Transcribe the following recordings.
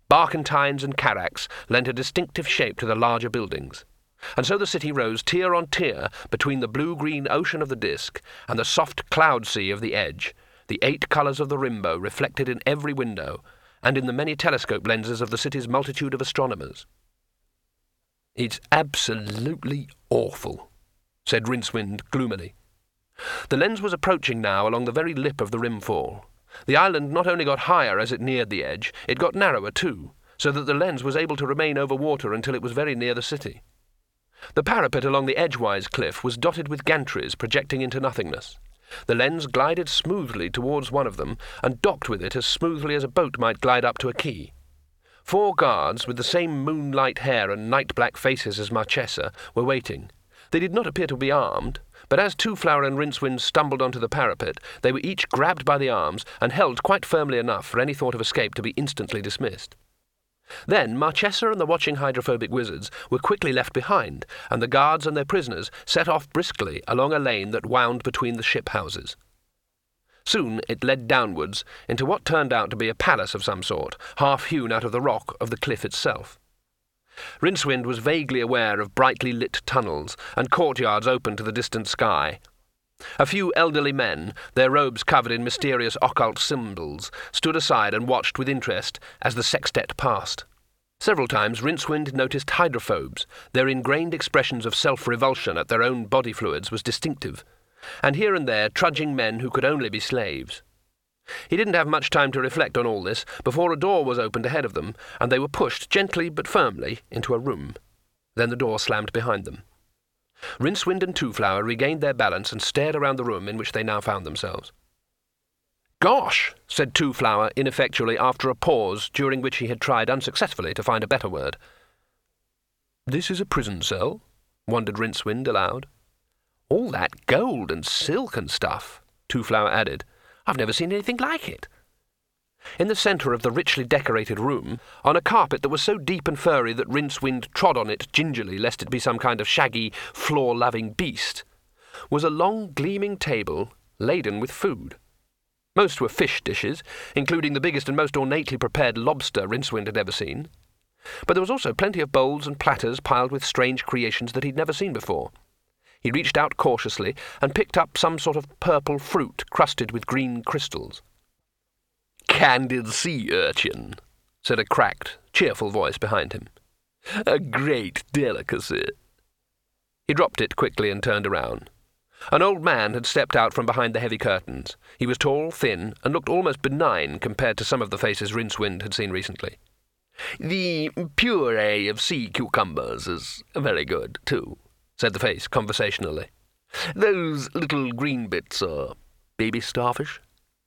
Barkentines and carracks lent a distinctive shape to the larger buildings, and so the city rose tier on tier between the blue-green ocean of the disk and the soft cloud sea of the edge, the 8 colours of the rainbow reflected in every window and in the many telescope lenses of the city's multitude of astronomers. "It's absolutely awful," said Rincewind gloomily. The lens was approaching now along the very lip of the rimfall. The island not only got higher as it neared the edge, it got narrower too, so that the lens was able to remain over water until it was very near the city. The parapet along the edgewise cliff was dotted with gantries projecting into nothingness. The lens glided smoothly towards one of them and docked with it as smoothly as a boat might glide up to a quay. 4 guards, with the same moonlight hair and night-black faces as Marchesa, were waiting. They did not appear to be armed, but as Twoflower and Rincewind stumbled onto the parapet, they were each grabbed by the arms and held quite firmly enough for any thought of escape to be instantly dismissed. Then Marchesa and the watching hydrophobic wizards were quickly left behind, and the guards and their prisoners set off briskly along a lane that wound between the ship houses. Soon it led downwards into what turned out to be a palace of some sort, half hewn out of the rock of the cliff itself. Rincewind was vaguely aware of brightly lit tunnels and courtyards open to the distant sky. A few elderly men, their robes covered in mysterious occult symbols, stood aside and watched with interest as the sextet passed. Several times Rincewind noticed hydrophobes. Their ingrained expressions of self-revulsion at their own body fluids was distinctive, and here and there trudging men who could only be slaves. He didn't have much time to reflect on all this before a door was opened ahead of them, and they were pushed gently but firmly into a room. Then the door slammed behind them. Rincewind and Twoflower regained their balance and stared around the room in which they now found themselves. "Gosh!" said Twoflower ineffectually after a pause during which he had tried unsuccessfully to find a better word. "This is a prison cell?" wondered Rincewind aloud. "All that gold and silk and stuff," Twoflower added. "I've never seen anything like it." In the centre of the richly decorated room, on a carpet that was so deep and furry that Rincewind trod on it gingerly lest it be some kind of shaggy, floor-loving beast, was a long gleaming table laden with food. Most were fish dishes, including the biggest and most ornately prepared lobster Rincewind had ever seen. But there was also plenty of bowls and platters piled with strange creations that he'd never seen before. He reached out cautiously and picked up some sort of purple fruit crusted with green crystals. "Candied sea urchin," said a cracked, cheerful voice behind him. "A great delicacy." He dropped it quickly and turned around. An old man had stepped out from behind the heavy curtains. He was tall, thin, and looked almost benign compared to some of the faces Rincewind had seen recently. "The puree of sea cucumbers is very good, too," said the face conversationally. "Those little green bits are baby starfish."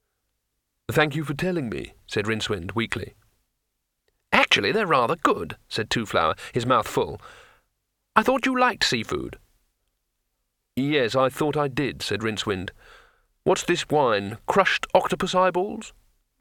"Thank you for telling me," said Rincewind weakly. "Actually, they're rather good," said Twoflower, his mouth full. "I thought you liked seafood." "Yes, I thought I did," said Rincewind. "What's this wine? Crushed octopus eyeballs?"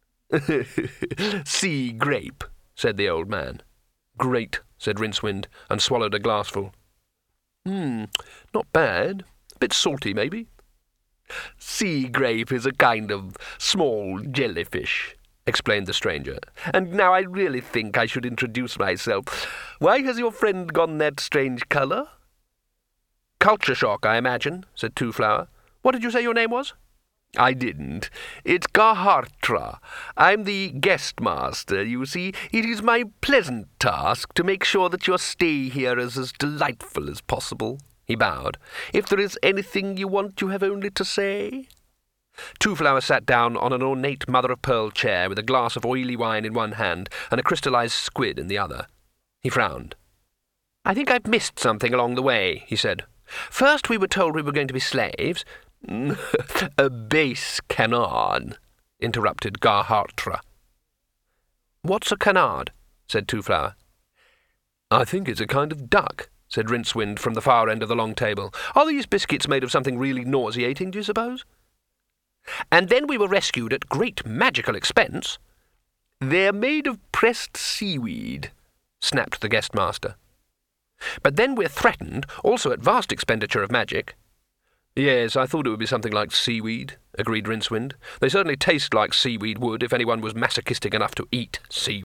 "Sea grape," said the old man. "Great," said Rincewind, and swallowed a glassful. Not bad. A bit salty, maybe." "Sea grape is a kind of small jellyfish," explained the stranger. "And now I really think I should introduce myself. Why has your friend gone that strange colour?" "Culture shock, I imagine," said Twoflower. "What did you say your name was?" "I didn't. It's Garhartra. I'm the guest master, you see. It is my pleasant task to make sure that your stay here is as delightful as possible." He bowed. "If there is anything you want, you have only to say." Twoflower sat down on an ornate mother-of-pearl chair with a glass of oily wine in one hand and a crystallized squid in the other. He frowned. "I think I've missed something along the way," he said. "First we were told we were going to be slaves." "A base canard," interrupted Garhartra. "What's a canard?" said Twoflower. "I think it's a kind of duck," said Rincewind from the far end of the long table. "Are these biscuits made of something really nauseating, do you suppose?" "And then we were rescued at great magical expense." "They're made of pressed seaweed," snapped the guest master. "But then we're threatened, also at vast expenditure of magic." "Yes, I thought it would be something like seaweed," agreed Rincewind. "They certainly taste like seaweed would if anyone was masochistic enough to eat seaweed."